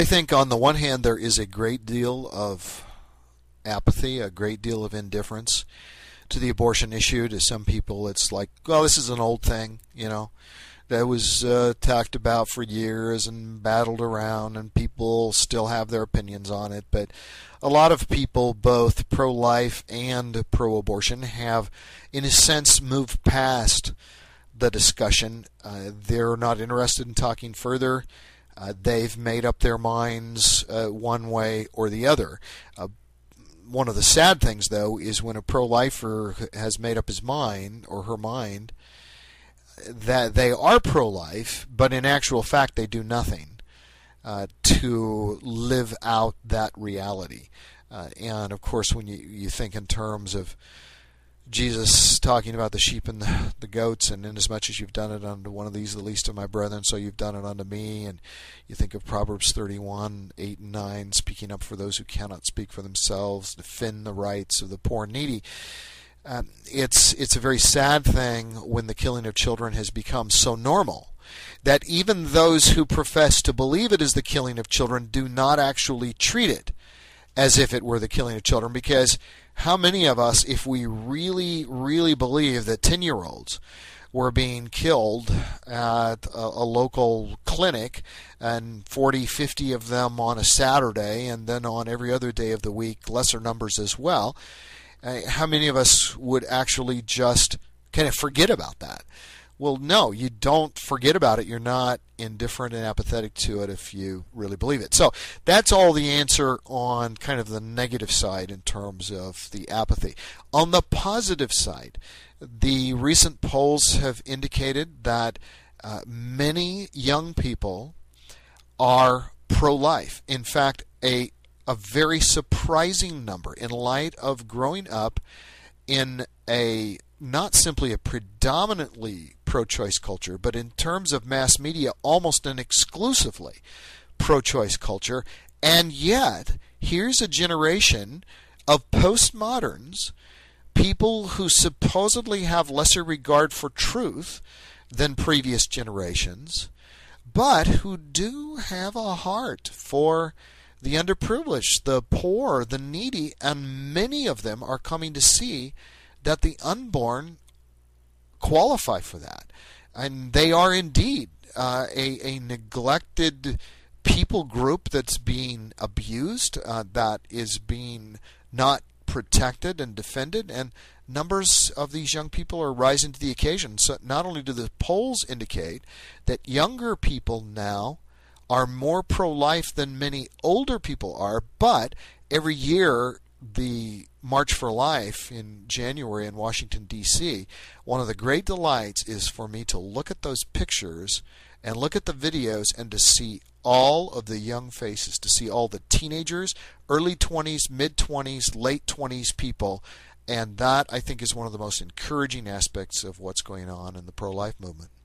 I think on the one hand there is a great deal of apathy, a great deal of indifference to the abortion issue. To some people it's like, well, this is an old thing, that was talked about for years and battled around, and people still have their opinions on it. But a lot of people, both pro-life and pro-abortion, have in a sense moved past the discussion. They're not interested in talking further. They've made up their minds one way or the other. One of the sad things, though, is when a pro-lifer has made up his mind or her mind that they are pro-life, but in actual fact they do nothing to live out that reality. And of course, when you think in terms of Jesus talking about the sheep and the goats, and inasmuch as you've done it unto one of these, the least of my brethren, so you've done it unto me. And you think of Proverbs 31, 8 and 9, speaking up for those who cannot speak for themselves, defend the rights of the poor and needy. It's a very sad thing when the killing of children has become so normal that even those who profess to believe it is the killing of children do not actually treat it as if it were the killing of children. Because how many of us, if we really, really believe that 10-year-olds were being killed at a local clinic, and 40, 50 of them on a Saturday, and then on every other day of the week, lesser numbers as well, how many of us would actually just kind of forget about that? Well, no, you don't forget about it. You're not indifferent and apathetic to it if you really believe it. So that's all the answer on kind of the negative side in terms of the apathy. On the positive side, the recent polls have indicated that many young people are pro-life. In fact, a very surprising number in light of growing up in a not simply a predominantly pro-choice culture, but in terms of mass media, almost an exclusively pro-choice culture. And yet, here's a generation of postmoderns, people who supposedly have lesser regard for truth than previous generations, but who do have a heart for the underprivileged, the poor, the needy, and many of them are coming to see that the unborn qualify for that. And they are indeed a neglected people group that's being abused, that is being not protected and defended, and numbers of these young people are rising to the occasion. So not only do the polls indicate that younger people now are more pro-life than many older people are, but every year the March for Life in January in Washington, D.C., one of the great delights is for me to look at those pictures and look at the videos and to see all of the young faces, to see all the teenagers, early 20s, mid-20s, late 20s people. And that, I think, is one of the most encouraging aspects of what's going on in the pro-life movement.